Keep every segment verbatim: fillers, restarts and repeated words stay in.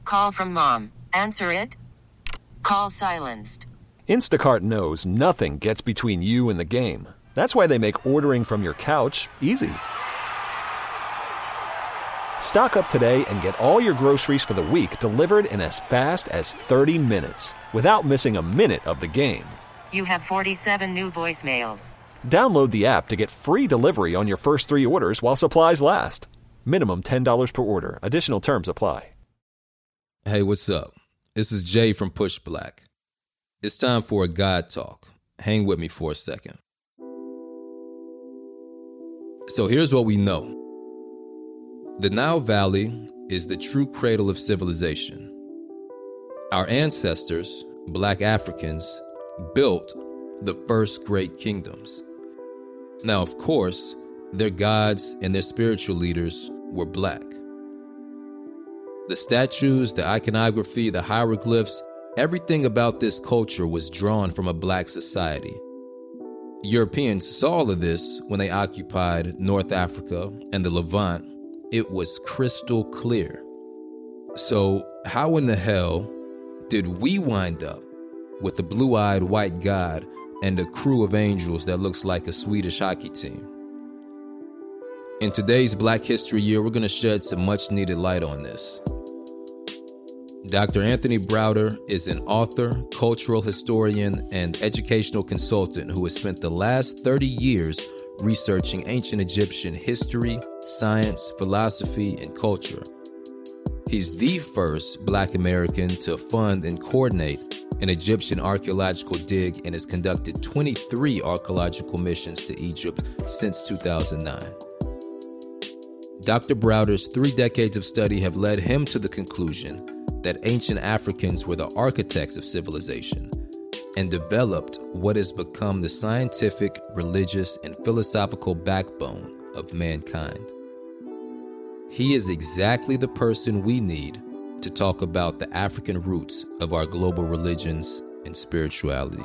Call from mom. Answer it. Call silenced. Instacart knows nothing gets between you and the game. That's why they make ordering from your couch easy. Stock up today and get all your groceries for the week delivered in as fast as thirty minutes without missing a minute of the game. You have forty-seven new voicemails. Download the app to get free delivery on your first three orders while supplies last. Minimum ten dollars per order. Additional terms apply. Hey, what's up? This is Jay from Push Black. It's time for a God Talk. Hang with me for a second. So here's what we know. The Nile Valley is the true cradle of civilization. Our ancestors, Black Africans, built the first great kingdoms. Now, of course, their gods and their spiritual leaders were Black. The statues, the iconography, the hieroglyphs, everything about this culture was drawn from a Black society. Europeans saw all of this when they occupied North Africa and the Levant. It was crystal clear. So how in the hell did we wind up with the blue-eyed white god and a crew of angels that looks like a Swedish hockey team? In today's Black History Year, we're going to shed some much-needed light on this. Doctor Anthony Browder is an author, cultural historian, and educational consultant who has spent the last thirty years researching ancient Egyptian history, science, philosophy, and culture. He's the first Black American to fund and coordinate an Egyptian archaeological dig and has conducted twenty-three archaeological missions to Egypt since two thousand nine. Doctor Browder's three decades of study have led him to the conclusion that ancient Africans were the architects of civilization and developed what has become the scientific, religious, and philosophical backbone of mankind. He is exactly the person we need to talk about the African roots of our global religions and spirituality.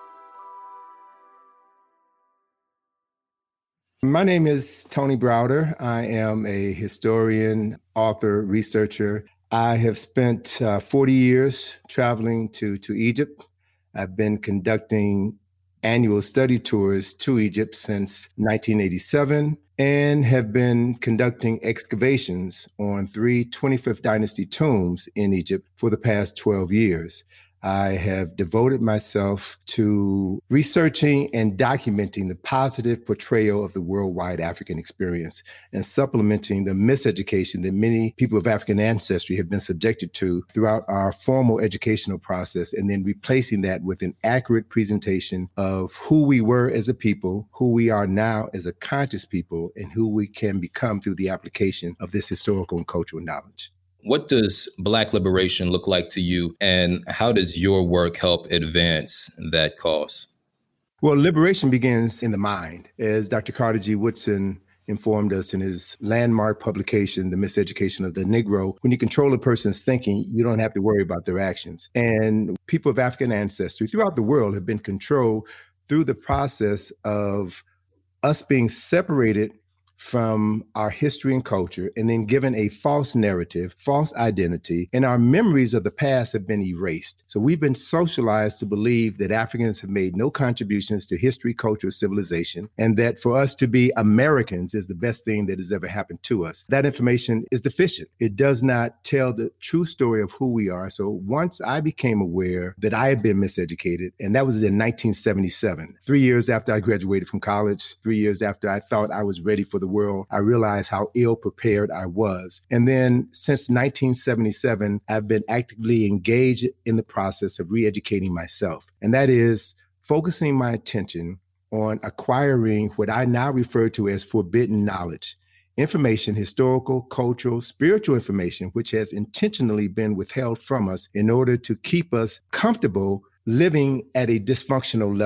My name is Tony Browder. I am a historian, author, researcher. I have spent uh, forty years traveling to, to Egypt. I've been conducting annual study tours to Egypt since nineteen eighty-seven and have been conducting excavations on three twenty-fifth Dynasty tombs in Egypt for the past twelve years. I have devoted myself to researching and documenting the positive portrayal of the worldwide African experience and supplementing the miseducation that many people of African ancestry have been subjected to throughout our formal educational process, and then replacing that with an accurate presentation of who we were as a people, who we are now as a conscious people, and who we can become through the application of this historical and cultural knowledge. What does Black liberation look like to you, and how does your work help advance that cause? Well, liberation begins in the mind. As Doctor Carter G. Woodson informed us in his landmark publication, The Miseducation of the Negro, when you control a person's thinking, you don't have to worry about their actions. And people of African ancestry throughout the world have been controlled through the process of us being separated from our history and culture, and then given a false narrative, false identity, and our memories of the past have been erased. So we've been socialized to believe that Africans have made no contributions to history, culture, civilization, and that for us to be Americans is the best thing that has ever happened to us. That information is deficient. It does not tell the true story of who we are. So once I became aware that I had been miseducated, and that was in nineteen seventy-seven, three years after I graduated from college, three years after I thought I was ready for the world, I realized how ill prepared I was. And then since nineteen seventy-seven, I've been actively engaged in the process of re-educating myself. And that is focusing my attention on acquiring what I now refer to as forbidden knowledge, information, historical, cultural, spiritual information, which has intentionally been withheld from us in order to keep us comfortable living at a dysfunctional level.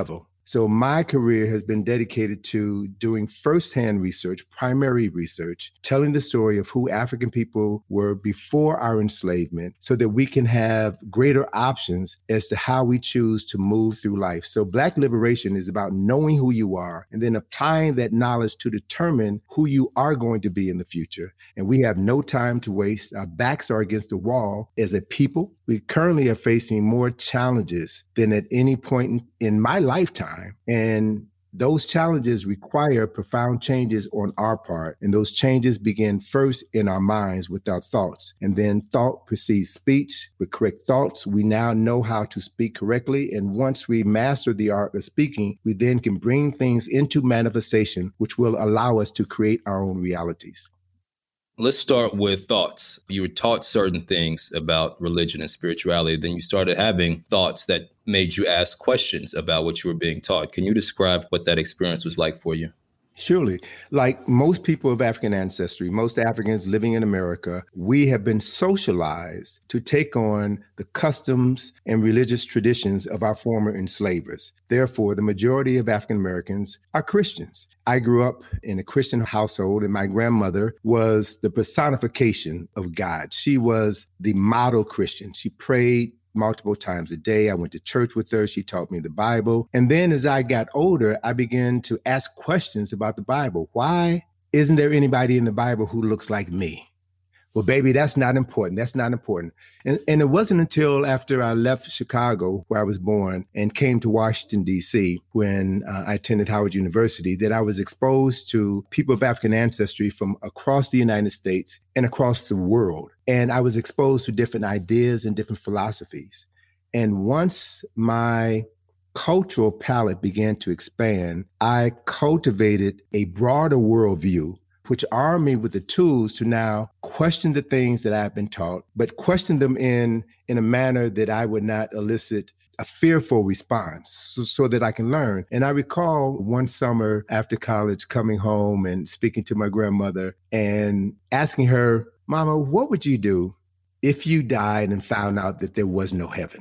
So my career has been dedicated to doing firsthand research, primary research, telling the story of who African people were before our enslavement so that we can have greater options as to how we choose to move through life. So Black liberation is about knowing who you are and then applying that knowledge to determine who you are going to be in the future. And we have no time to waste. Our backs are against the wall as a people. We currently are facing more challenges than at any point in, in my lifetime. And those challenges require profound changes on our part. And those changes begin first in our minds with our thoughts. And then thought precedes speech. With correct thoughts, we now know how to speak correctly. And once we master the art of speaking, we then can bring things into manifestation, which will allow us to create our own realities. Let's start with thoughts. You were taught certain things about religion and spirituality. Then you started having thoughts that made you ask questions about what you were being taught. Can you describe what that experience was like for you? Surely. Like most people of African ancestry, most Africans living in America, we have been socialized to take on the customs and religious traditions of our former enslavers. Therefore, the majority of African Americans are Christians. I grew up in a Christian household, and my grandmother was the personification of God. She was the model Christian. She prayed multiple times a day. I went to church with her. She taught me the Bible. And then as I got older, I began to ask questions about the Bible. Why isn't there anybody in the Bible who looks like me? Well, baby, that's not important. That's not important. And, and it wasn't until after I left Chicago, where I was born, and came to Washington, D C, when uh, I attended Howard University, that I was exposed to people of African ancestry from across the United States and across the world. And I was exposed to different ideas and different philosophies. And once my cultural palette began to expand, I cultivated a broader worldview, which armed me with the tools to now question the things that I've been taught, but question them in, in a manner that I would not elicit a fearful response so, so that I can learn. And I recall one summer after college coming home and speaking to my grandmother and asking her, Mama, what would you do if you died and found out that there was no heaven?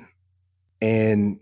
And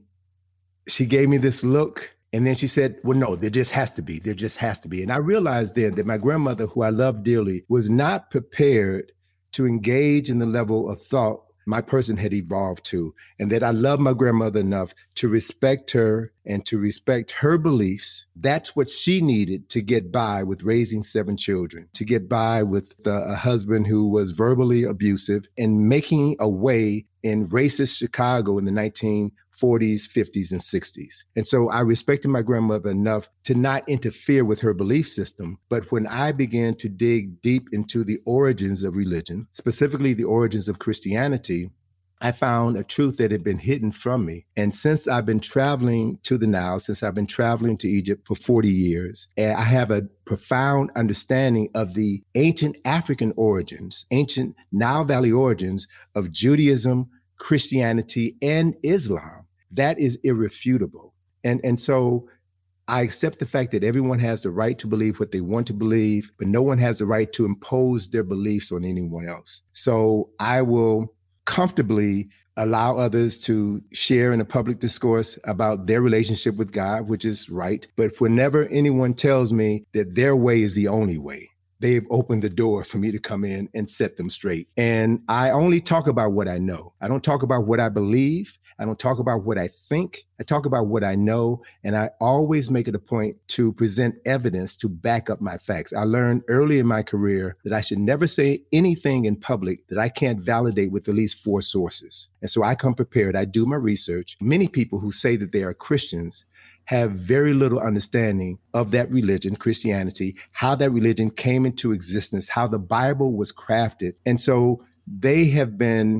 she gave me this look. And then she said, well, no, there just has to be. There just has to be. And I realized then that my grandmother, who I loved dearly, was not prepared to engage in the level of thought my person had evolved to, and that I love my grandmother enough to respect her and to respect her beliefs. That's what she needed to get by with raising seven children, to get by with uh, a husband who was verbally abusive and making a way in racist Chicago in the nineteen forties, fifties, and sixties. And so I respected my grandmother enough to not interfere with her belief system. But when I began to dig deep into the origins of religion, specifically the origins of Christianity, I found a truth that had been hidden from me. And since I've been traveling to the Nile, since I've been traveling to Egypt for forty years, I have a profound understanding of the ancient African origins, ancient Nile Valley origins of Judaism, Christianity, and Islam. That is irrefutable. And, and so I accept the fact that everyone has the right to believe what they want to believe, but no one has the right to impose their beliefs on anyone else. So I will comfortably allow others to share in a public discourse about their relationship with God, which is right. But whenever anyone tells me that their way is the only way, they've opened the door for me to come in and set them straight. And I only talk about what I know. I don't talk about what I believe. I don't talk about what I think. I talk about what I know. And I always make it a point to present evidence to back up my facts. I learned early in my career that I should never say anything in public that I can't validate with at least four sources. And so I come prepared. I do my research. Many people who say that they are Christians have very little understanding of that religion, Christianity, how that religion came into existence, how the Bible was crafted. And so they have been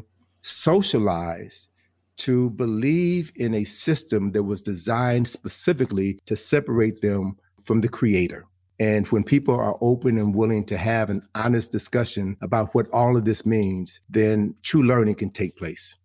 socialized to believe in a system that was designed specifically to separate them from the Creator. And when people are open and willing to have an honest discussion about what all of this means, then true learning can take place.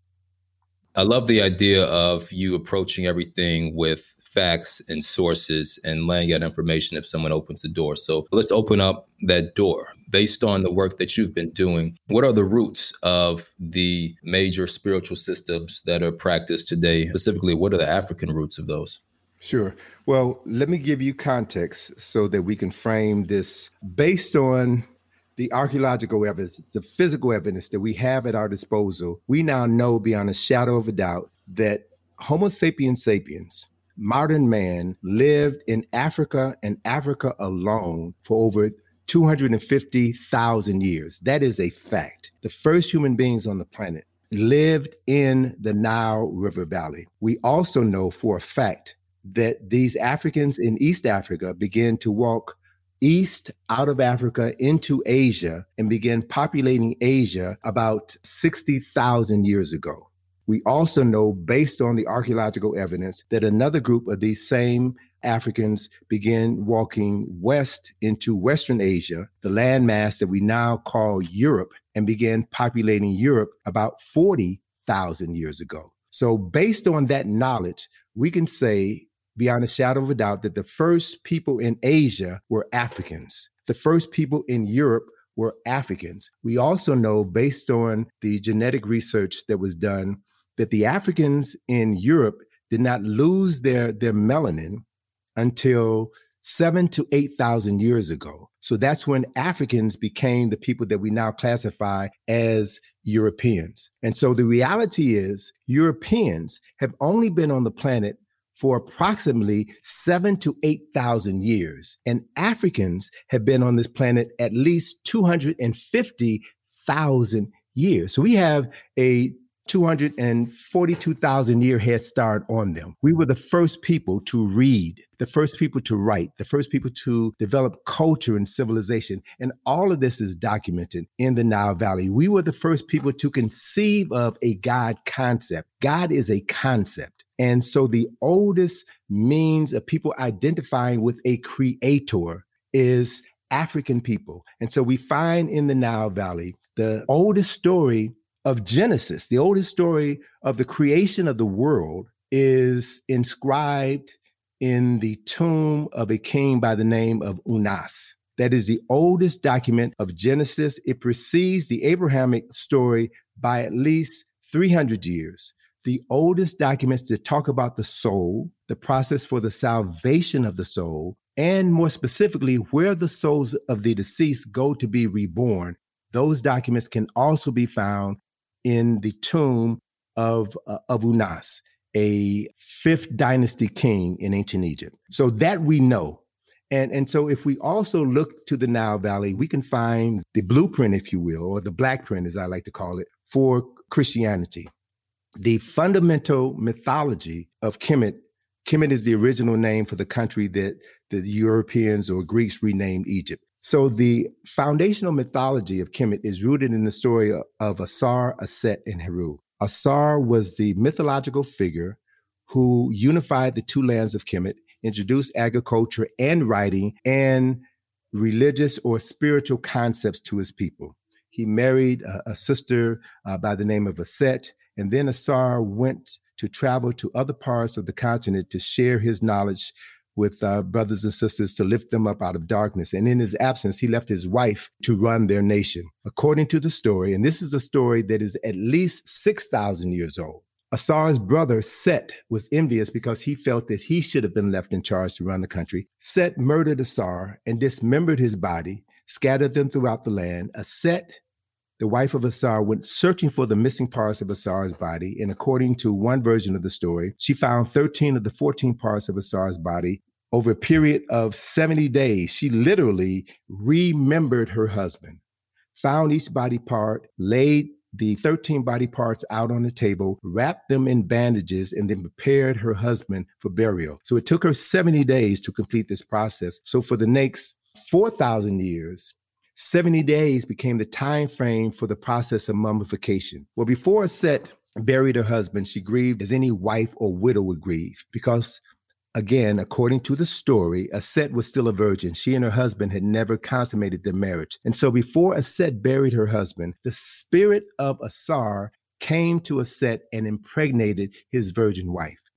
I love the idea of you approaching everything with facts and sources and laying out information if someone opens the door. So let's open up that door. Based on the work that you've been doing, what are the roots of the major spiritual systems that are practiced today? Specifically, what are the African roots of those? Sure. Well, let me give you context so that we can frame this based on the archaeological evidence, the physical evidence that we have at our disposal. We now know beyond a shadow of a doubt that Homo sapiens sapiens, modern man, lived in Africa and Africa alone for over two hundred fifty thousand years. That is a fact. The first human beings on the planet lived in the Nile River Valley. We also know for a fact that these Africans in East Africa began to walk east out of Africa into Asia and began populating Asia about sixty thousand years ago. We also know, based on the archaeological evidence, that another group of these same Africans began walking west into Western Asia, the landmass that we now call Europe, and began populating Europe about forty thousand years ago. So based on that knowledge, we can say beyond a shadow of a doubt that the first people in Asia were Africans. The first people in Europe were Africans. We also know, based on the genetic research that was done, that the Africans in Europe did not lose their, their melanin until seven to eight thousand years ago. So that's when Africans became the people that we now classify as Europeans. And so the reality is Europeans have only been on the planet for approximately seven to eight thousand years. And Africans have been on this planet at least two hundred fifty thousand years. So we have a two hundred forty-two thousand year head start on them. We were the first people to read, the first people to write, the first people to develop culture and civilization. And all of this is documented in the Nile Valley. We were the first people to conceive of a God concept. God is a concept. And so the oldest means of people identifying with a creator is African people. And so we find in the Nile Valley the oldest story of Genesis, the oldest story of the creation of the world, is inscribed in the tomb of a king by the name of Unas. That is the oldest document of Genesis. It precedes the Abrahamic story by at least three hundred years. The oldest documents that talk about the soul, the process for the salvation of the soul, and more specifically, where the souls of the deceased go to be reborn. Those documents can also be found in the tomb of, uh, of Unas, a fifth dynasty king in ancient Egypt. So that we know. And, and so if we also look to the Nile Valley, we can find the blueprint, if you will, or the black print, as I like to call it, for Christianity. The fundamental mythology of Kemet, Kemet is the original name for the country that the Europeans or Greeks renamed Egypt. So the foundational mythology of Kemet is rooted in the story of Asar, Aset, and Heru. Asar was the mythological figure who unified the two lands of Kemet, introduced agriculture and writing and religious or spiritual concepts to his people. He married a, a sister uh, by the name of Aset, and then Asar went to travel to other parts of the continent to share his knowledge with uh, brothers and sisters, to lift them up out of darkness. And in his absence, he left his wife to run their nation. According to the story, and this is a story that is at least six thousand years old, Asar's brother Set was envious because he felt that he should have been left in charge to run the country. Set murdered Asar and dismembered his body, scattered them throughout the land. Aset, the wife of Asar, went searching for the missing parts of Asar's body. And according to one version of the story, she found thirteen of the fourteen parts of Asar's body. Over a period of seventy days, she literally remembered her husband, found each body part, laid the thirteen body parts out on the table, wrapped them in bandages, and then prepared her husband for burial. So it took her seventy days to complete this process. So for the next four thousand years, seventy days became the time frame for the process of mummification. Well, before Set buried her husband, she grieved as any wife or widow would grieve, because again, according to the story, Aset was still a virgin. She and her husband had never consummated their marriage. And so before Aset buried her husband, the spirit of Asar came to Aset and impregnated his virgin wife.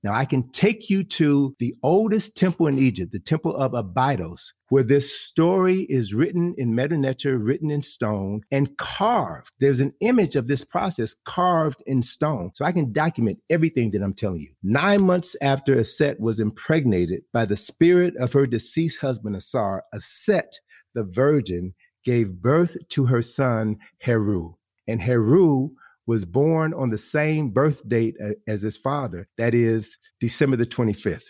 Now I can take you to the oldest temple in Egypt, the temple of Abydos, where this story is written in Medu Neter, written in stone and carved. There's an image of this process carved in stone. So I can document everything that I'm telling you. Nine months after Aset was impregnated by the spirit of her deceased husband, Asar, Aset, the virgin, gave birth to her son, Heru. And Heru was born on the same birth date as his father, that is December the twenty-fifth.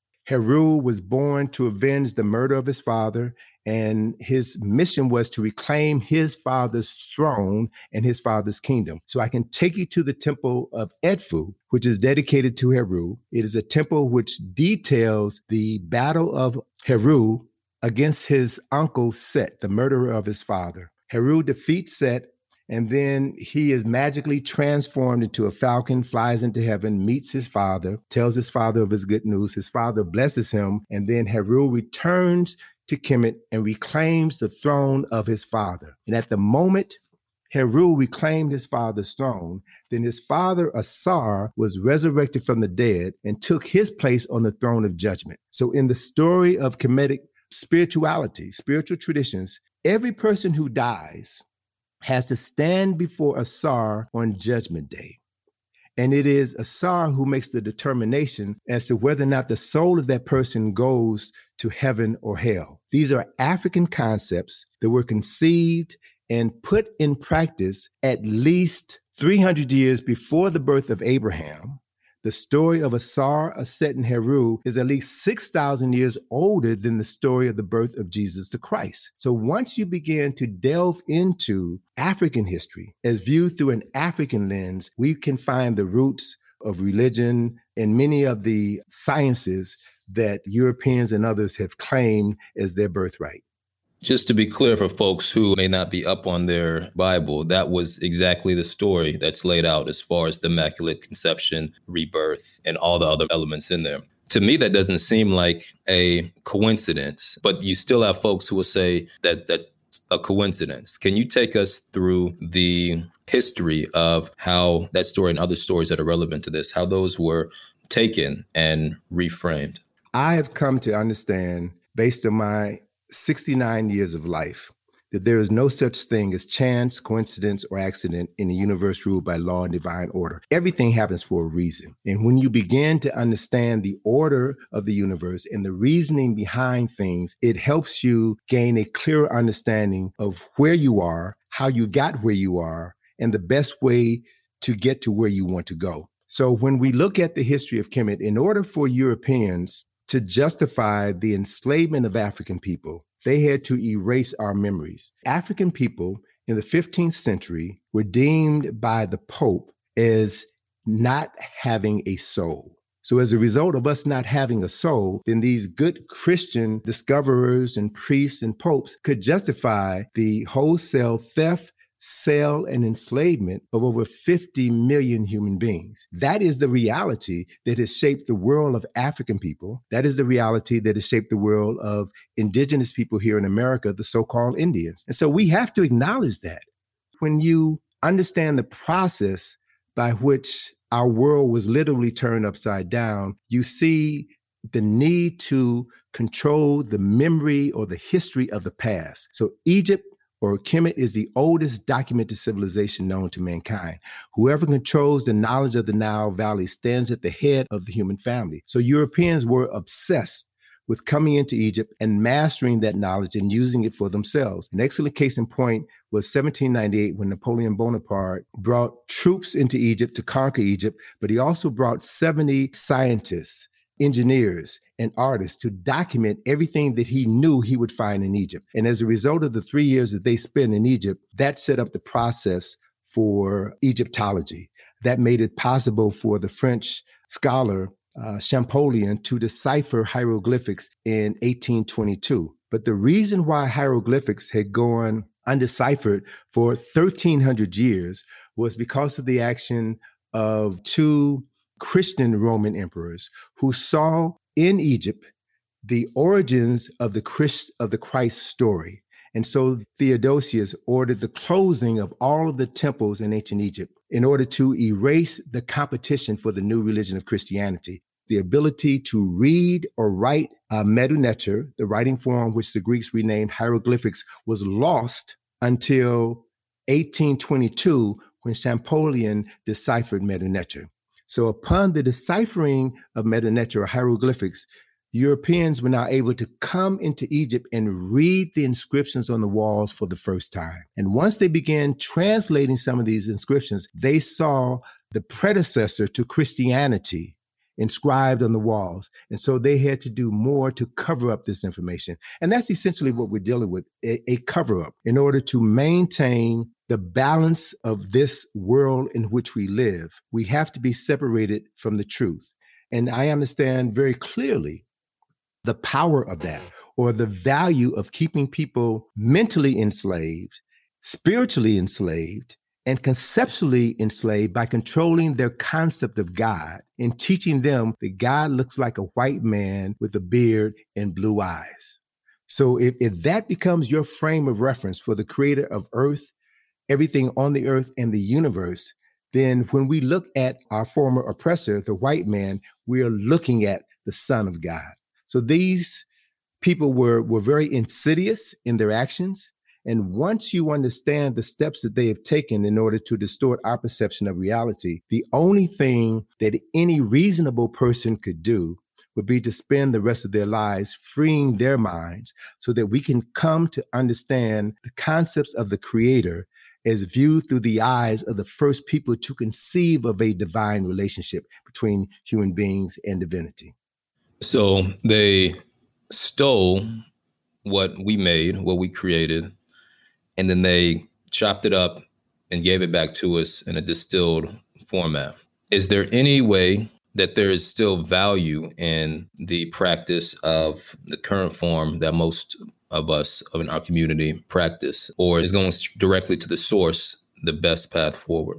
Heru was born to avenge the murder of his father, and his mission was to reclaim his father's throne and his father's kingdom. So I can take you to the temple of Edfu, which is dedicated to Heru. It is a temple which details the battle of Heru against his uncle Set, the murderer of his father. Heru defeats Set, and then he is magically transformed into a falcon, flies into heaven, meets his father, tells his father of his good news. His father blesses him, and then Heru returns to Kemet and reclaims the throne of his father. And at the moment Heru reclaimed his father's throne, then his father Asar was resurrected from the dead and took his place on the throne of judgment. So in the story of Kemetic spirituality, spiritual traditions, every person who dies has to stand before Asar on Judgment Day. And it is Asar who makes the determination as to whether or not the soul of that person goes to heaven or hell. These are African concepts that were conceived and put in practice at least three hundred years before the birth of Abraham. The story of Asar, Aset, and Heru is at least six thousand years older than the story of the birth of Jesus the Christ. So once you begin to delve into African history as viewed through an African lens, we can find the roots of religion and many of the sciences that Europeans and others have claimed as their birthright. Just to be clear for folks who may not be up on their Bible, that was exactly the story that's laid out as far as the Immaculate Conception, rebirth, and all the other elements in there. To me, that doesn't seem like a coincidence, but you still have folks who will say that that's a coincidence. Can you take us through the history of how that story and other stories that are relevant to this, how those were taken and reframed? I have come to understand, based on my sixty-nine years of life, that there is no such thing as chance, coincidence, or accident in a universe ruled by law and divine order. Everything happens for a reason. And when you begin to understand the order of the universe and the reasoning behind things, it helps you gain a clearer understanding of where you are, how you got where you are, and the best way to get to where you want to go. So when we look at the history of Kemet, in order for Europeans to justify the enslavement of African people, they had to erase our memories. African people in the fifteenth century were deemed by the Pope as not having a soul. So as a result of us not having a soul, then these good Christian discoverers and priests and popes could justify the wholesale theft, sale, and enslavement of over fifty million human beings. That is the reality that has shaped the world of African people. That is the reality that has shaped the world of indigenous people here in America, the so-called Indians. And so we have to acknowledge that. When you understand the process by which our world was literally turned upside down, you see the need to control the memory or the history of the past. So Egypt, or Kemet, is the oldest documented civilization known to mankind. Whoever controls the knowledge of the Nile Valley stands at the head of the human family. So Europeans were obsessed with coming into Egypt and mastering that knowledge and using it for themselves. An excellent case in point was seventeen ninety-eight, when Napoleon Bonaparte brought troops into Egypt to conquer Egypt, but he also brought seventy scientists, engineers, and artists to document everything that he knew he would find in Egypt. And as a result of the three years that they spent in Egypt, that set up the process for Egyptology. That made it possible for the French scholar uh, Champollion to decipher hieroglyphics in eighteen twenty-two. But the reason why hieroglyphics had gone undeciphered for thirteen hundred years was because of the action of two Christian Roman emperors who saw in Egypt the origins of the Christ, of the Christ story. And so Theodosius ordered the closing of all of the temples in ancient Egypt in order to erase the competition for the new religion of Christianity. the ability to read or write uh, Medu Neter, the writing form which the Greeks renamed hieroglyphics, was lost until eighteen twenty-two when Champollion deciphered Medu Neter. So upon the deciphering of Medu Neter or hieroglyphics, Europeans were now able to come into Egypt and read the inscriptions on the walls for the first time. And once they began translating some of these inscriptions, they saw the predecessor to Christianity inscribed on the walls. And so they had to do more to cover up this information. And that's essentially what we're dealing with, a, a cover up in order to maintain the balance of this world in which we live. We have to be separated from the truth. And I understand very clearly the power of that, or the value of keeping people mentally enslaved, spiritually enslaved, and conceptually enslaved by controlling their concept of God and teaching them that God looks like a white man with a beard and blue eyes. So if, if that becomes your frame of reference for the creator of earth, everything on the earth and the universe, then when we look at our former oppressor, the white man, we are looking at the Son of God. So these people were, were very insidious in their actions. And once you understand the steps that they have taken in order to distort our perception of reality, the only thing that any reasonable person could do would be to spend the rest of their lives freeing their minds so that we can come to understand the concepts of the Creator as viewed through the eyes of the first people to conceive of a divine relationship between human beings and divinity. So they stole what we made, what we created, and then they chopped it up and gave it back to us in a distilled format. Is there any way that there is still value in the practice of the current form that most of us in our community practice, or is going directly to the source the best path forward?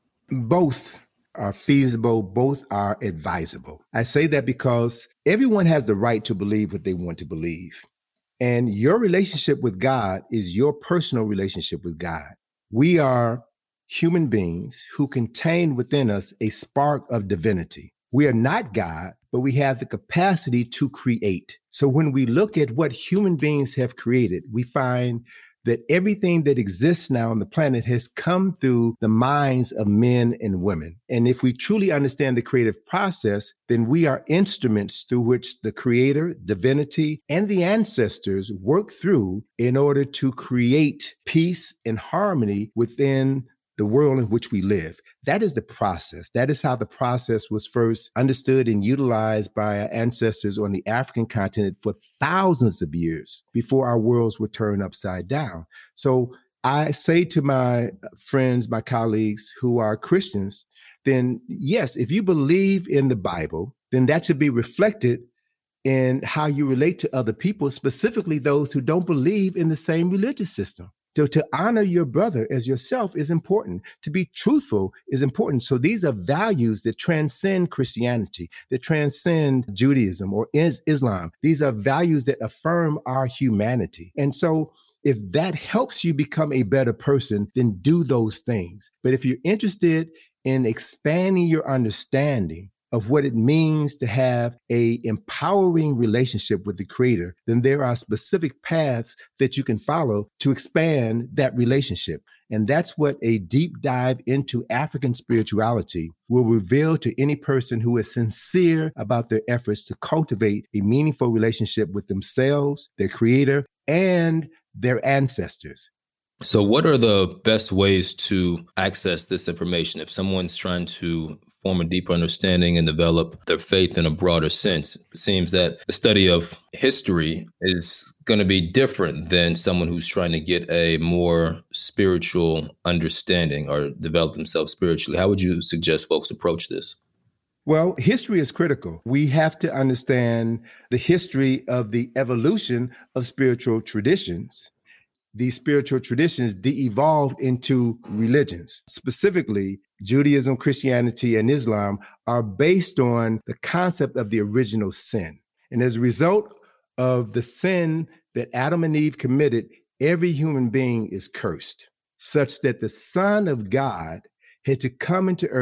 Both are feasible, both are advisable. I say that because everyone has the right to believe what they want to believe. And your relationship with God is your personal relationship with God. We are human beings who contain within us a spark of divinity. We are not God, but we have the capacity to create. So when we look at what human beings have created, we find that everything that exists now on the planet has come through the minds of men and women. And if we truly understand the creative process, then we are instruments through which the Creator, divinity, and the ancestors work through in order to create peace and harmony within the world in which we live. That is the process. That is how the process was first understood and utilized by our ancestors on the African continent for thousands of years before our worlds were turned upside down. So I say to my friends, my colleagues who are Christians, then yes, if you believe in the Bible, then that should be reflected in how you relate to other people, specifically those who don't believe in the same religious system. So to honor your brother as yourself is important. To be truthful is important. So these are values that transcend Christianity, that transcend Judaism or is Islam. These are values that affirm our humanity. And so if that helps you become a better person, then do those things. But if you're interested in expanding your understanding of what it means to have a empowering relationship with the Creator, then there are specific paths that you can follow to expand that relationship. And that's what a deep dive into African spirituality will reveal to any person who is sincere about their efforts to cultivate a meaningful relationship with themselves, their Creator, and their ancestors. So what are the best ways to access this information if someone's trying to form a deeper understanding and develop their faith in a broader sense? It seems that the study of history is going to be different than someone who's trying to get a more spiritual understanding or develop themselves spiritually. How would you suggest folks approach this? Well, history is critical. We have to understand the history of the evolution of spiritual traditions. These spiritual traditions de-evolved into religions. Specifically, Judaism, Christianity, and Islam are based on the concept of the original sin. And as a result of the sin that Adam and Eve committed, every human being is cursed, such that the Son of God had to come into earth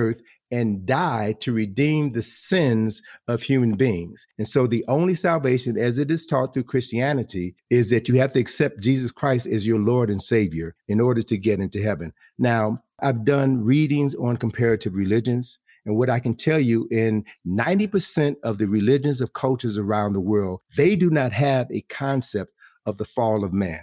and died to redeem the sins of human beings. And so the only salvation, as it is taught through Christianity, is that you have to accept Jesus Christ as your Lord and Savior in order to get into heaven. Now, I've done readings on comparative religions. And what I can tell you, in ninety percent of the religions of cultures around the world, they do not have a concept of the fall of man,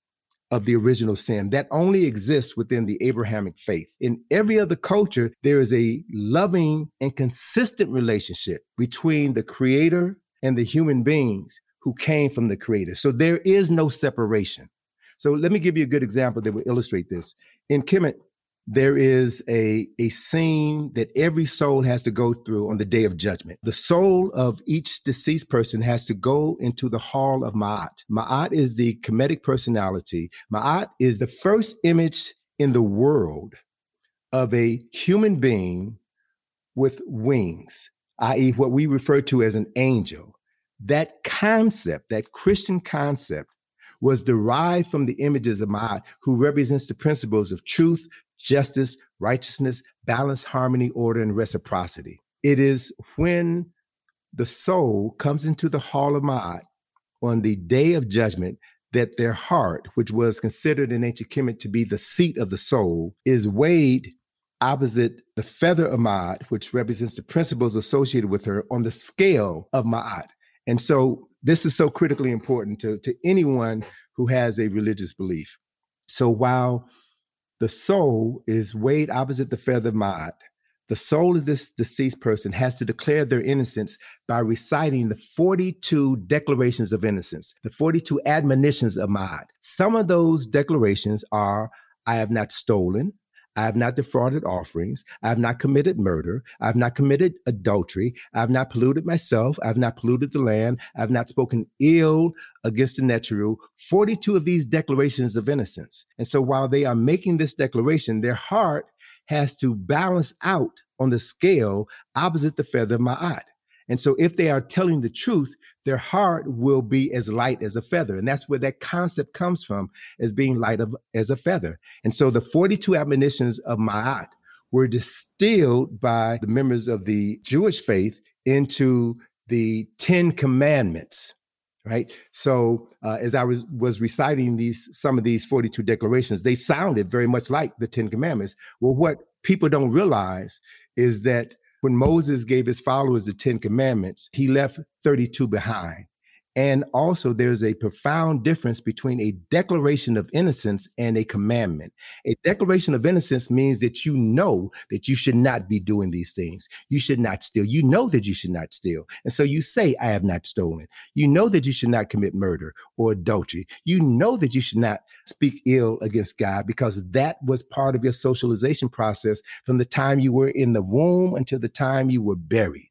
of the original sin. That only exists within the Abrahamic faith. In every other culture, there is a loving and consistent relationship between the Creator and the human beings who came from the Creator. So there is no separation. So let me give you a good example that will illustrate this. In Kemet, there is a, a scene that every soul has to go through on the day of judgment. The soul of each deceased person has to go into the hall of Ma'at. Ma'at is the Kemetic personality. Ma'at is the first image in the world of a human being with wings, that is what we refer to as an angel. That concept, that Christian concept, was derived from the images of Ma'at, who represents the principles of truth, justice, righteousness, balance, harmony, order, and reciprocity. It is when the soul comes into the hall of Ma'at on the day of judgment that their heart, which was considered in ancient Kemet to be the seat of the soul, is weighed opposite the feather of Ma'at, which represents the principles associated with her, on the scale of Ma'at. And so this is so critically important to, to anyone who has a religious belief. So while the soul is weighed opposite the feather of Ma'at, the soul of this deceased person has to declare their innocence by reciting the forty-two declarations of innocence, the forty-two admonitions of Ma'at. Some of those declarations are, I have not stolen, I have not defrauded offerings, I have not committed murder, I have not committed adultery, I have not polluted myself, I have not polluted the land, I have not spoken ill against the Neteru. forty-two of these declarations of innocence. And so while they are making this declaration, their heart has to balance out on the scale opposite the feather of Ma'at. And so if they are telling the truth, their heart will be as light as a feather. And that's where that concept comes from, as being light of, as a feather. And so the forty-two admonitions of Ma'at were distilled by the members of the Jewish faith into the Ten Commandments, right? So uh, as I was, was reciting these, some of these forty-two declarations, they sounded very much like the Ten Commandments. Well, what people don't realize is that when Moses gave his followers the Ten Commandments, he left thirty-two behind. And also there's a profound difference between a declaration of innocence and a commandment. A declaration of innocence means that you know that you should not be doing these things. You should not steal. You know that you should not steal. And so you say, I have not stolen. You know that you should not commit murder or adultery. You know that you should not speak ill against God, because that was part of your socialization process from the time you were in the womb until the time you were buried.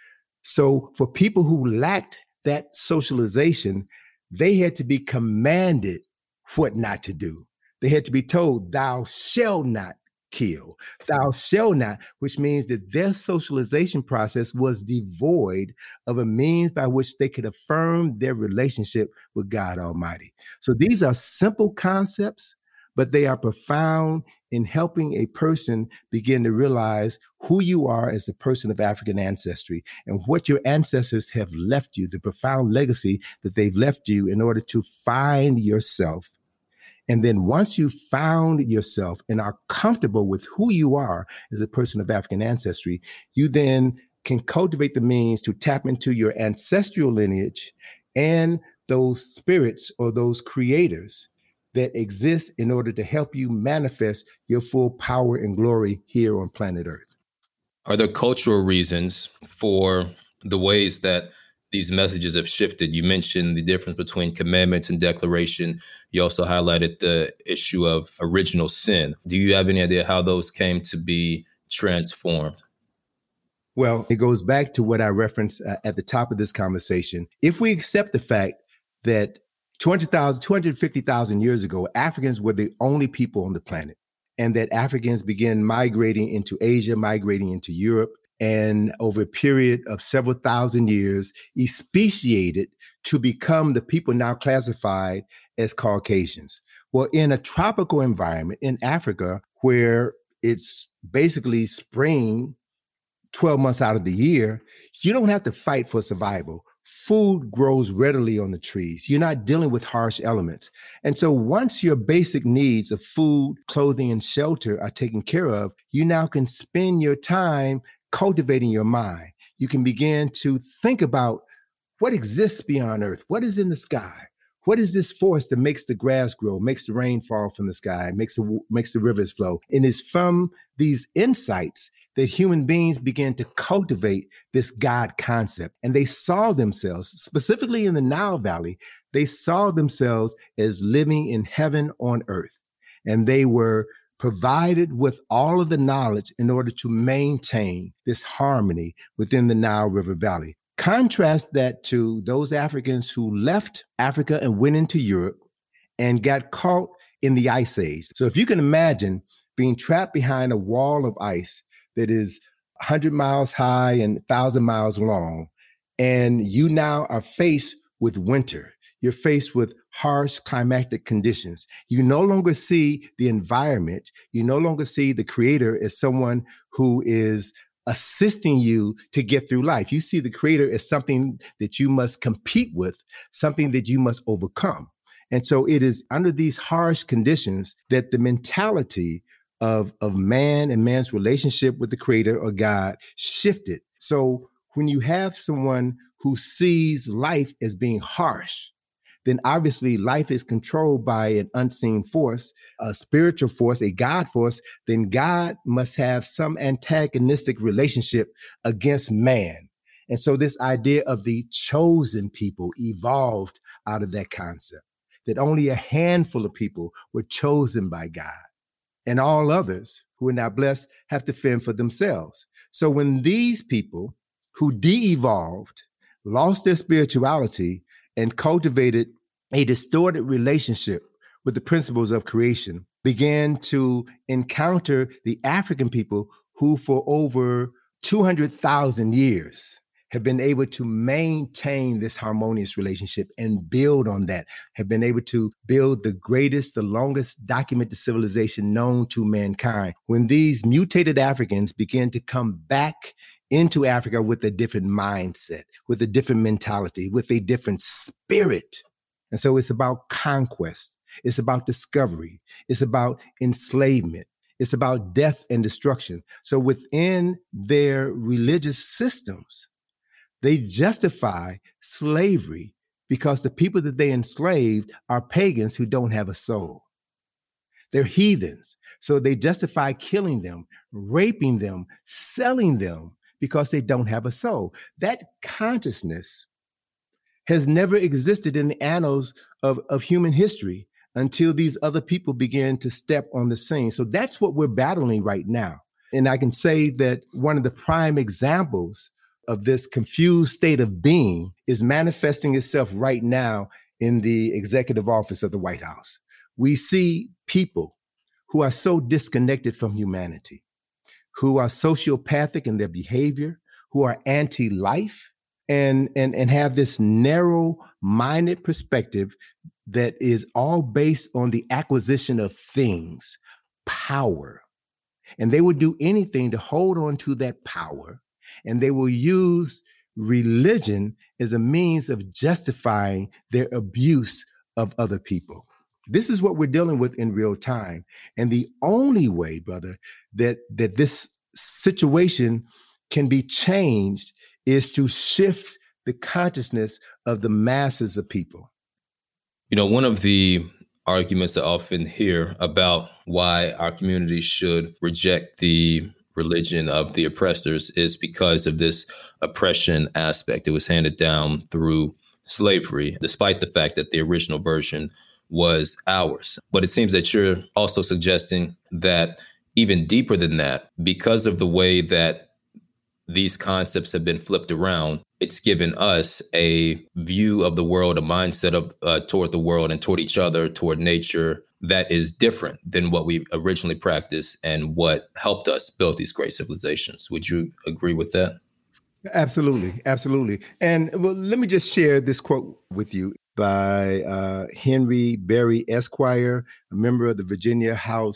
So for people who lacked that socialization, they had to be commanded what not to do. They had to be told, thou shalt not kill, thou shalt not, which means that their socialization process was devoid of a means by which they could affirm their relationship with God Almighty. So these are simple concepts, but they are profound in helping a person begin to realize who you are as a person of African ancestry and what your ancestors have left you, the profound legacy that they've left you in order to find yourself. And then once you've found yourself and are comfortable with who you are as a person of African ancestry, you then can cultivate the means to tap into your ancestral lineage and those spirits or those creators that exist in order to help you manifest your full power and glory here on planet Earth. Are there cultural reasons for the ways that these messages have shifted? You mentioned the difference between commandments and declaration. You also highlighted the issue of original sin. Do you have any idea how those came to be transformed? Well, it goes back to what I referenced uh, at the top of this conversation. If we accept the fact that two hundred thousand, two hundred fifty thousand years ago, Africans were the only people on the planet, and that Africans began migrating into Asia, migrating into Europe, and over a period of several thousand years, speciated to become the people now classified as Caucasians. Well, in a tropical environment in Africa, where it's basically spring twelve months out of the year, you don't have to fight for survival. Food grows readily on the trees. You're not dealing with harsh elements. And so once your basic needs of food, clothing, and shelter are taken care of, you now can spend your time cultivating your mind. You can begin to think about what exists beyond earth. What is in the sky? What is this force that makes the grass grow, makes the rain fall from the sky, makes the, makes the rivers flow? And it's from these insights that human beings began to cultivate this God concept. And they saw themselves, specifically in the Nile Valley, they saw themselves as living in heaven on earth. And they were provided with all of the knowledge in order to maintain this harmony within the Nile River Valley. Contrast that to those Africans who left Africa and went into Europe and got caught in the Ice Age. So if you can imagine being trapped behind a wall of ice that is one hundred miles high and one thousand miles long, and you now are faced with winter. You're faced with harsh climatic conditions. You no longer see the environment. You no longer see the creator as someone who is assisting you to get through life. You see the creator as something that you must compete with, something that you must overcome. And so it is under these harsh conditions that the mentality of, of man and man's relationship with the creator or God shifted. So when you have someone who sees life as being harsh, then obviously life is controlled by an unseen force, a spiritual force, a God force. Then God must have some antagonistic relationship against man. And so this idea of the chosen people evolved out of that concept, that only a handful of people were chosen by God, and all others who are not blessed have to fend for themselves. So when these people who de-evolved, lost their spirituality, and cultivated a distorted relationship with the principles of creation, began to encounter the African people who for over two hundred thousand years have been able to maintain this harmonious relationship and build on that, have been able to build the greatest, the longest documented civilization known to mankind. When these mutated Africans began to come back into Africa with a different mindset, with a different mentality, with a different spirit. And so it's about conquest. It's about discovery. It's about enslavement. It's about death and destruction. So within their religious systems, they justify slavery because the people that they enslaved are pagans who don't have a soul. They're heathens. So they justify killing them, raping them, selling them because they don't have a soul. That consciousness has never existed in the annals of, of human history until these other people began to step on the scene. So that's what we're battling right now. And I can say that one of the prime examples of this confused state of being is manifesting itself right now in the executive office of the White House. We see people who are so disconnected from humanity, who are sociopathic in their behavior, who are anti-life, and, and, and have this narrow-minded perspective that is all based on the acquisition of things, power. And they would do anything to hold on to that power. And they will use religion as a means of justifying their abuse of other people. This is what we're dealing with in real time. And the only way, brother, that, that this situation can be changed is to shift the consciousness of the masses of people. You know, one of the arguments I often hear about why our community should reject the religion of the oppressors is because of this oppression aspect. It was handed down through slavery, despite the fact that the original version was ours. But it seems that you're also suggesting that even deeper than that, because of the way that these concepts have been flipped around, it's given us a view of the world, a mindset of uh, toward the world and toward each other, toward nature, that is different than what we originally practiced and what helped us build these great civilizations. Would you agree with that? Absolutely. Absolutely. And well, let me just share this quote with you by uh, Henry Berry Esquire, a member of the Virginia House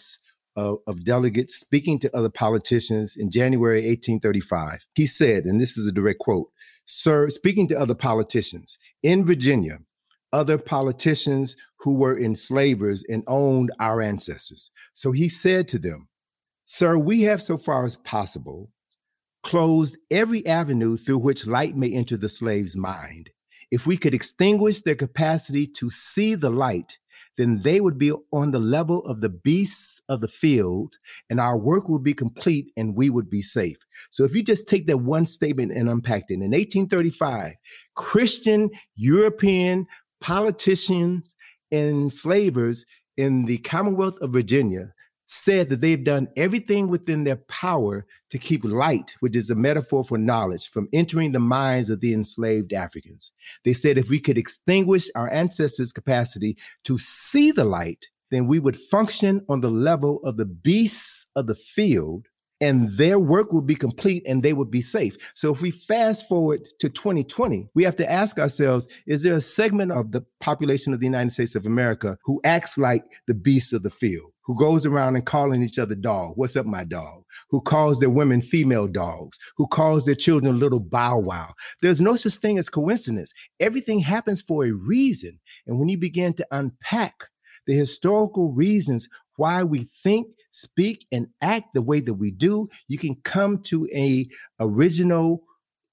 of, of delegates speaking to other politicians in January eighteen thirty-five. He said, and this is a direct quote, "Sir, speaking to other politicians in Virginia, other politicians who were enslavers and owned our ancestors. So he said to them, 'Sir, we have so far as possible closed every avenue through which light may enter the slave's mind. If we could extinguish their capacity to see the light, then they would be on the level of the beasts of the field, and our work would be complete and we would be safe.'" So if you just take that one statement and unpack it, in eighteen thirty-five, Christian European politicians and enslavers in the Commonwealth of Virginia said that they've done everything within their power to keep light, which is a metaphor for knowledge, from entering the minds of the enslaved Africans. They said if we could extinguish our ancestors' capacity to see the light, then we would function on the level of the beasts of the field, and their work would be complete and they would be safe. So if we fast forward to twenty twenty, we have to ask ourselves, is there a segment of the population of the United States of America who acts like the beasts of the field, who goes around and calling each other dog? What's up, my dog? Who calls their women female dogs? Who calls their children little bow wow? There's no such thing as coincidence. Everything happens for a reason. And when you begin to unpack the historical reasons why we think, speak, and act the way that we do, you can come to a original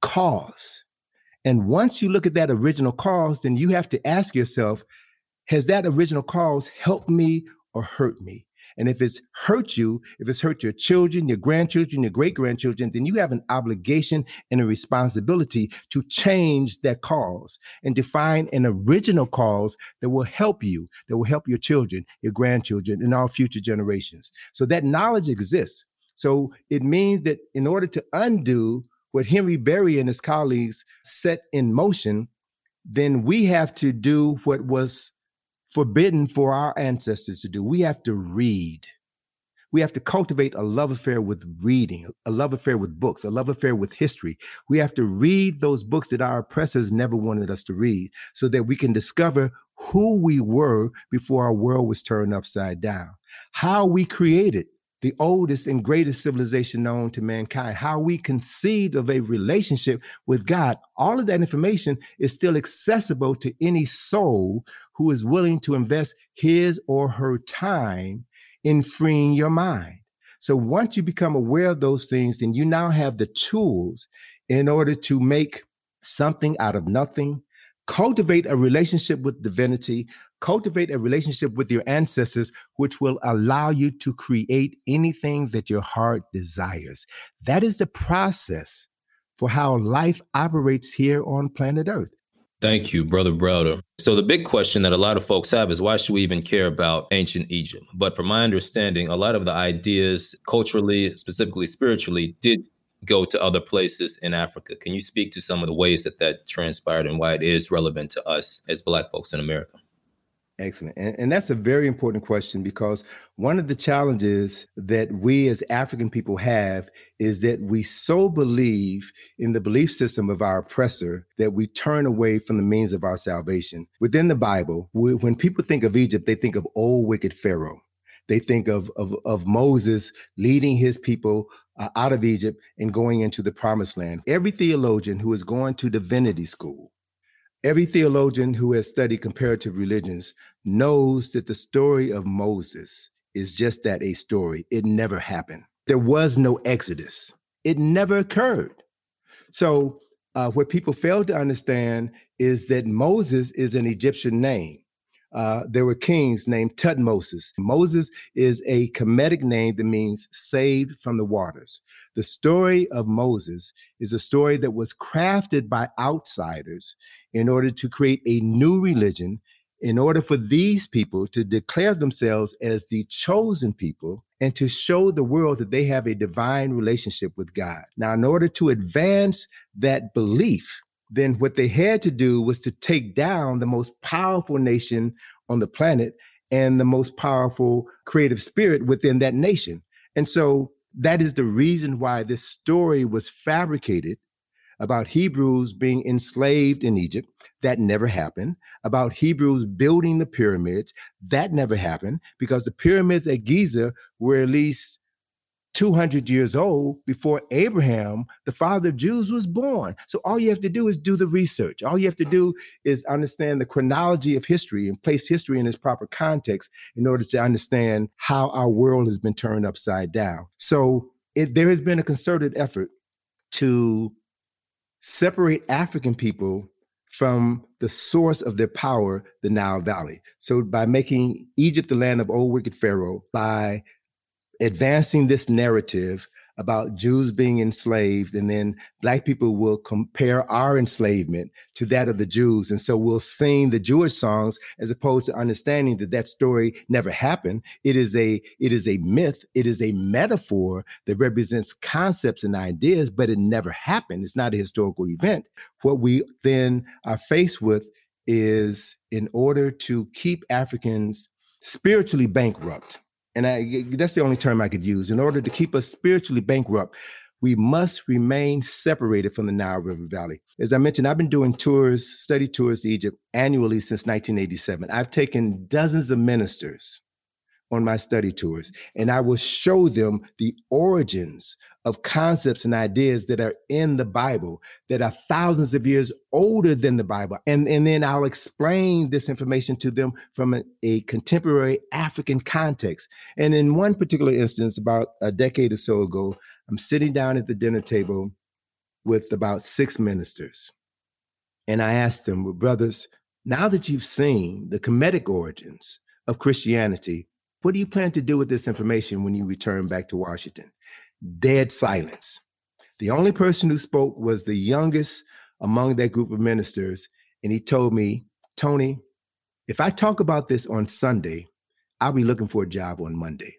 cause. And once you look at that original cause, then you have to ask yourself, has that original cause helped me or hurt me? And if it's hurt you, if it's hurt your children, your grandchildren, your great-grandchildren, then you have an obligation and a responsibility to change that cause and define an original cause that will help you, that will help your children, your grandchildren, and all future generations. So that knowledge exists. So it means that in order to undo what Henry Berry and his colleagues set in motion, then we have to do what was forbidden for our ancestors to do. We have to read. We have to cultivate a love affair with reading, a love affair with books, a love affair with history. We have to read those books that our oppressors never wanted us to read so that we can discover who we were before our world was turned upside down, how we created the oldest and greatest civilization known to mankind, how we conceived of a relationship with God. All of that information is still accessible to any soul who is willing to invest his or her time in freeing your mind. So once you become aware of those things, then you now have the tools in order to make something out of nothing, cultivate a relationship with divinity, cultivate a relationship with your ancestors, which will allow you to create anything that your heart desires. That is the process for how life operates here on planet Earth. Thank you, Brother Browder. So the big question that a lot of folks have is, why should we even care about ancient Egypt? But from my understanding, a lot of the ideas culturally, specifically spiritually, did go to other places in Africa. Can you speak to some of the ways that that transpired and why it is relevant to us as Black folks in America? Excellent. And, and that's a very important question, because one of the challenges that we as African people have is that we so believe in the belief system of our oppressor that we turn away from the means of our salvation. Within the Bible, we, when people think of Egypt, they think of old wicked Pharaoh. They think of, of, of Moses leading his people uh, out of Egypt and going into the promised land. Every theologian who has gone to divinity school, every theologian who has studied comparative religions knows that the story of Moses is just that, a story. It never happened. There was no Exodus. It never occurred. So uh, what people fail to understand is that Moses is an Egyptian name. Uh, there were kings named Tutmosis. Moses is a Kemetic name that means saved from the waters. The story of Moses is a story that was crafted by outsiders in order to create a new religion, in order for these people to declare themselves as the chosen people and to show the world that they have a divine relationship with God. Now, in order to advance that belief, then what they had to do was to take down the most powerful nation on the planet and the most powerful creative spirit within that nation. And so that is the reason why this story was fabricated about Hebrews being enslaved in Egypt. That never happened. About Hebrews building the pyramids. That never happened because the pyramids at Giza were at least two hundred years old before Abraham, the father of Jews, was born. So all you have to do is do the research. All you have to do is understand the chronology of history and place history in its proper context in order to understand how our world has been turned upside down. So it, there has been a concerted effort to separate African people from the source of their power, the Nile Valley. So by making Egypt the land of old wicked Pharaoh, by advancing this narrative about Jews being enslaved, and then Black people will compare our enslavement to that of the Jews. And so we'll sing the Jewish songs as opposed to understanding that that story never happened. It is a, it is a myth. It is a metaphor that represents concepts and ideas, but it never happened. It's not a historical event. What we then are faced with is, in order to keep Africans spiritually bankrupt, and I, that's the only term I could use. In order to keep us spiritually bankrupt, we must remain separated from the Nile River Valley. As I mentioned, I've been doing tours, study tours to Egypt annually since nineteen eighty-seven. I've taken dozens of ministers on my study tours, and I will show them the origins of concepts and ideas that are in the Bible that are thousands of years older than the Bible. And, and then I'll explain this information to them from a, a contemporary African context. And in one particular instance, about a decade or so ago, I'm sitting down at the dinner table with about six ministers. And I asked them, well, brothers, now that you've seen the Kemetic origins of Christianity, what do you plan to do with this information when you return back to Washington? Dead silence. The only person who spoke was the youngest among that group of ministers. And he told me, Tony, if I talk about this on Sunday, I'll be looking for a job on Monday.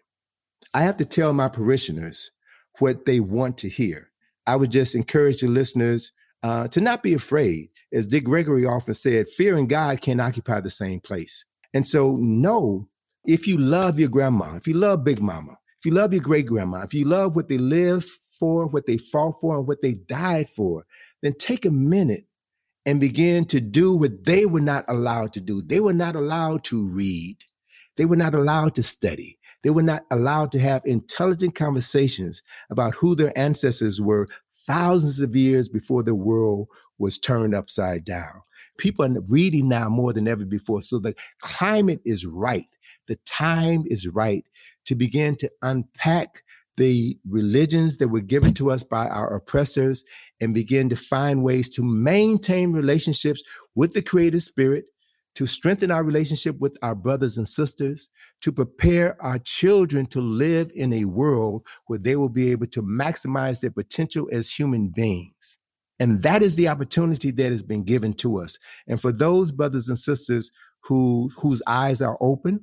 I have to tell my parishioners what they want to hear. I would just encourage the listeners uh, to not be afraid. As Dick Gregory often said, fear and God can't occupy the same place. And so know, if you love your grandma, if you love Big Mama, if you love your great grandma, if you love what they lived for, what they fought for, and what they died for, then take a minute and begin to do what they were not allowed to do. They were not allowed to read. They were not allowed to study. They were not allowed to have intelligent conversations about who their ancestors were thousands of years before the world was turned upside down. People are reading now more than ever before. So the climate is right. The time is right to begin to unpack the religions that were given to us by our oppressors and begin to find ways to maintain relationships with the creative spirit, to strengthen our relationship with our brothers and sisters, to prepare our children to live in a world where they will be able to maximize their potential as human beings. And that is the opportunity that has been given to us. And for those brothers and sisters who, whose eyes are open,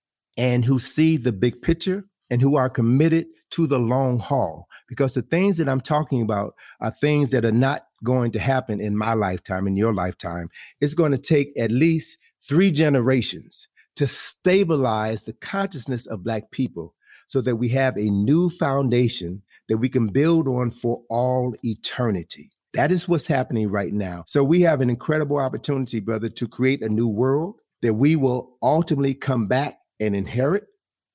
and who see the big picture and who are committed to the long haul, because the things that I'm talking about are things that are not going to happen in my lifetime, in your lifetime. It's going to take at least three generations to stabilize the consciousness of Black people so that we have a new foundation that we can build on for all eternity. That is what's happening right now. So we have an incredible opportunity, brother, to create a new world that we will ultimately come back and inherit,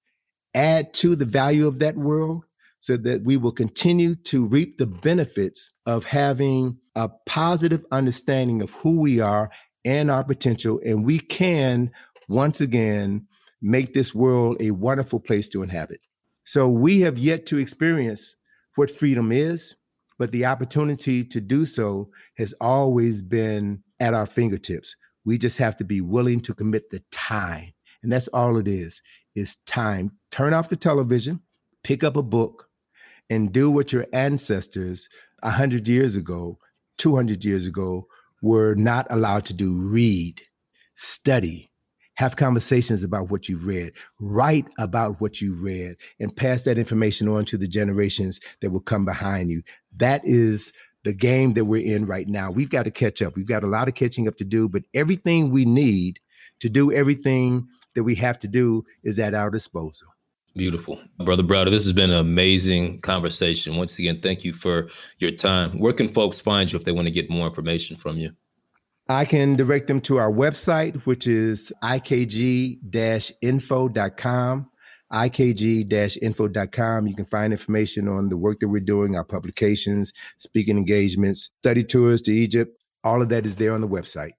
add to the value of that world so that we will continue to reap the benefits of having a positive understanding of who we are and our potential. And we can, once again, make this world a wonderful place to inhabit. So we have yet to experience what freedom is, but the opportunity to do so has always been at our fingertips. We just have to be willing to commit the time. And that's all it is, is time. Turn off the television, pick up a book, and do what your ancestors one hundred years ago, two hundred years ago, were not allowed to do. Read, study, have conversations about what you've read, write about what you've read, and pass that information on to the generations that will come behind you. That is the game that we're in right now. We've got to catch up. We've got a lot of catching up to do, but everything we need to do everything that we have to do is at our disposal. Beautiful. Brother Browder, this has been an amazing conversation. Once again, thank you for your time. Where can folks find you if they want to get more information from you? I can direct them to our website, which is I K G info dot com. I K G info dot com. You can find information on the work that we're doing, our publications, speaking engagements, study tours to Egypt. All of that is there on the website.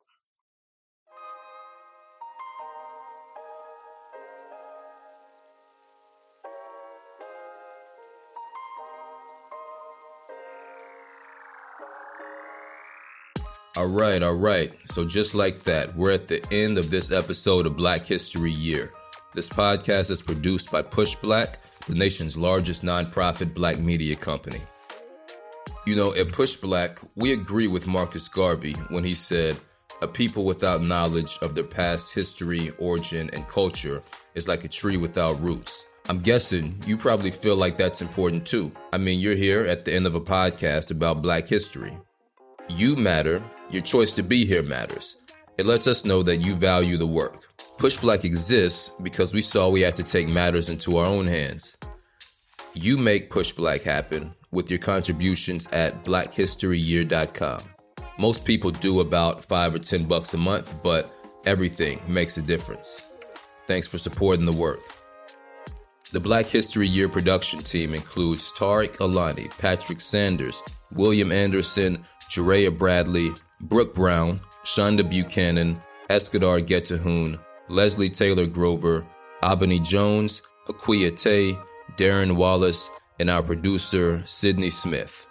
All right, all right. So just like that, we're at the end of this episode of Black History Year. This podcast is produced by Push Black, the nation's largest nonprofit black media company. You know, at Push Black, we agree with Marcus Garvey when he said, a people without knowledge of their past history, origin, and culture is like a tree without roots. I'm guessing you probably feel like that's important too. I mean, you're here at the end of a podcast about Black history. You matter. Your choice to be here matters. It lets us know that you value the work. Push Black exists because we saw we had to take matters into our own hands. You make Push Black happen with your contributions at black history year dot com. Most people do about five or ten bucks a month, but everything makes a difference. Thanks for supporting the work. The Black History Year production team includes Tariq Alani, Patrick Sanders, William Anderson, Jerea Bradley, Brooke Brown, Shonda Buchanan, Eskadar Getahoon, Leslie Taylor Grover, Abani Jones, Aquia Tay, Darren Wallace, and our producer, Sydney Smith.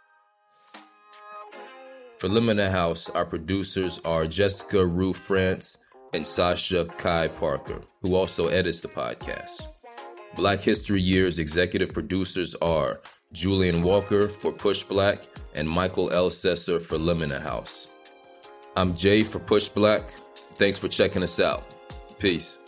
For Limina House, our producers are Jessica Rue France and Sasha Kai Parker, who also edits the podcast. Black History Year's executive producers are Julian Walker for Push Black and Michael L. Sesser for Limina House. I'm Jay for Push Black. Thanks for checking us out. Peace.